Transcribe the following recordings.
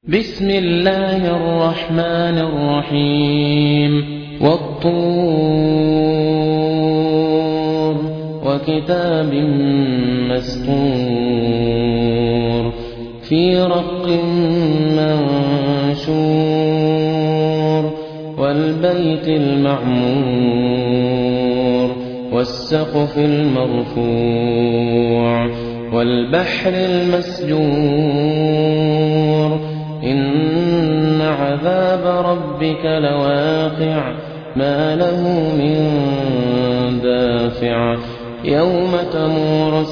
بسم الله الرحمن الرحيم والطور وكتاب مسطور في رق منشور والبيت المعمور والسقف المرفوع والبحر المسجور إن عذاب ربك لواقع ما له من دافع يوم تمور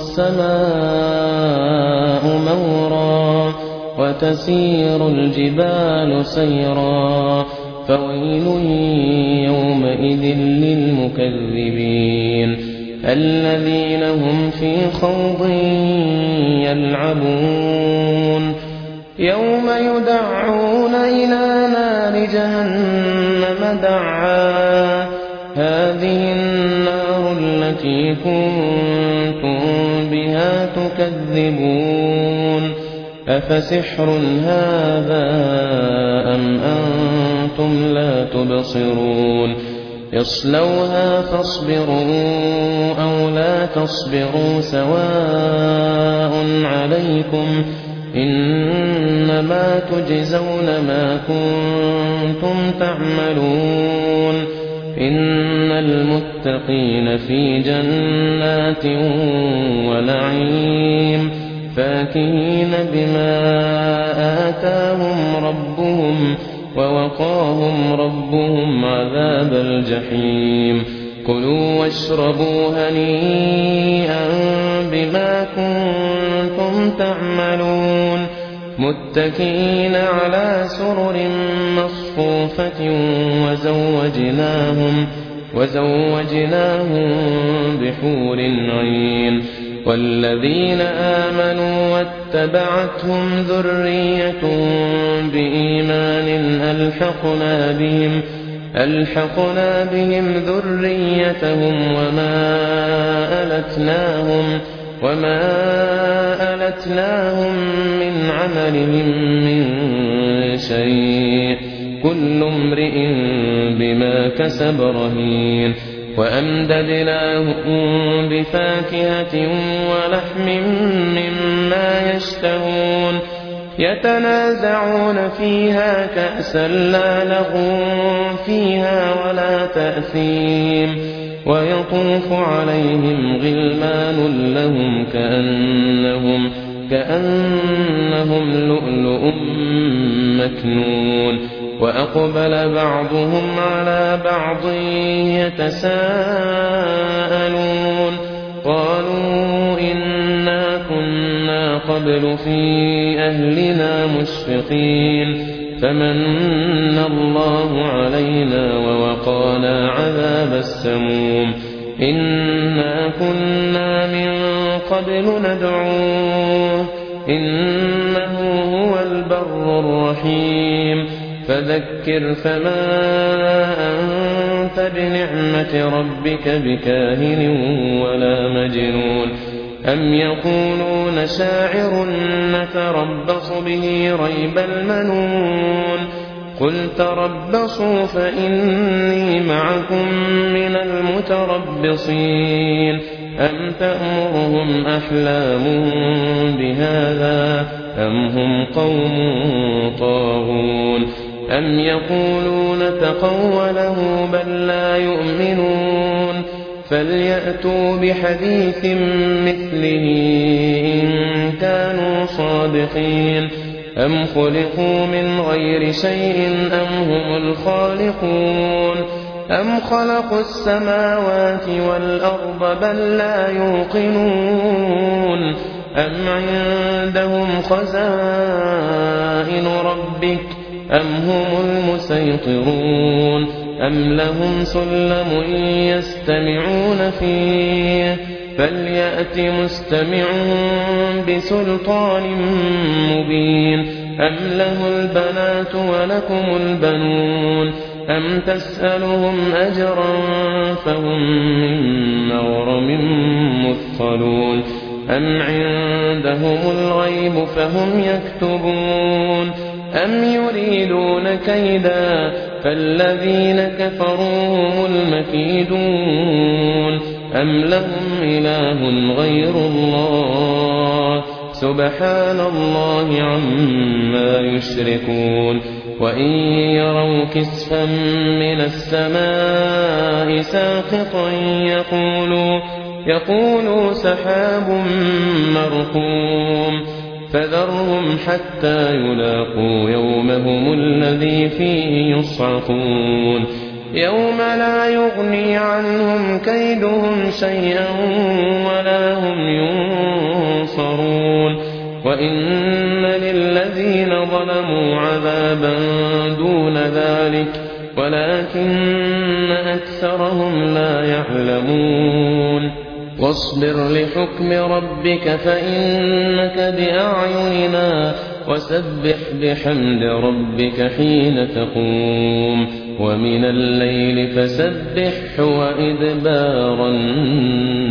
السماء مورا وتسير الجبال سيرا فويل يومئذ للمكذبين الذين هم في خوض يلعبون يوم يدعون إلى نار جهنم دعا هذه النار التي كنتم بها تكذبون أفسحر هذا أم أنتم لا تبصرون يصلوها فاصبروا أو لا تصبروا سواء عليكم إنما تجزون ما كنتم تعملون إن المتقين في جنات ونعيم فاكهين بما آتاهم ربهم ووقاهم ربهم عذاب الجحيم كلوا واشربوا هنيئا بما كنتم تعملون متكئين على سرر مصفوفة وزوجناهم بحور عين والذين آمنوا واتبعتهم ذريتهم بإيمان ألحقنا بهم ذريتهم وما ألتناهم من عملهم من شيء كل امرئ بما كسب رهين وأمددناهم بفاكهة ولحم مما يشتهون يتنازعون فيها كأسا لا لغو فيها ولا تأثيم ويطوف عليهم غلمان لهم كأنهم لؤلؤ مكنون وأقبل بعضهم على بعض يتساءلون قالوا إنا كنا قبل في أهلنا مشفقين فمن الله علينا ووقانا عذاب السموم إنا كنا من قبل ندعوه إنه هو البر الرحيم فذكر فما أنت بنعمة ربك بكاهن ولا مجنون أم يقولون شاعر نتربص به ريب المنون قل تربصوا فإني معكم من المتربصين أم تأمرهم أحلامهم بهذا أم هم قوم طاغون أم يقولون تقوله بل لا يؤمنون فليأتوا بحديث مثله إن كانوا صادقين أم خلقوا من غير شيء أم هم الخالقون أم خلقوا السماوات والأرض بل لا يوقنون أم عندهم خزائن ربك أم هم المسيطرون أم لهم سلم يستمعون فيه فليأت مستمعون بسلطان مبين أم له البنات ولكم البنون أم تسألهم أجرا فهم من مغرم مثقلون أم عندهم الغيب فهم يكتبون أم يريدون كيدا فالذين كفروا هم المكيدون أم لهم إله غير الله سبحان الله عما يشركون وإن يروا كسفا من السماء ساقطا يقولوا سحاب مركوم فذرهم حتى يلاقوا يومهم الذي فيه يصعقون يوم لا يغني عنهم كيدهم شيئا ولا هم ينصرون وإن للذين ظلموا عذابا دون ذلك ولكن أكثرهم لا يعلمون واصبر لحكم ربك فإنك بأعيننا وسبح بحمد ربك حين تقوم ومن الليل فسبح وإدبار النجوم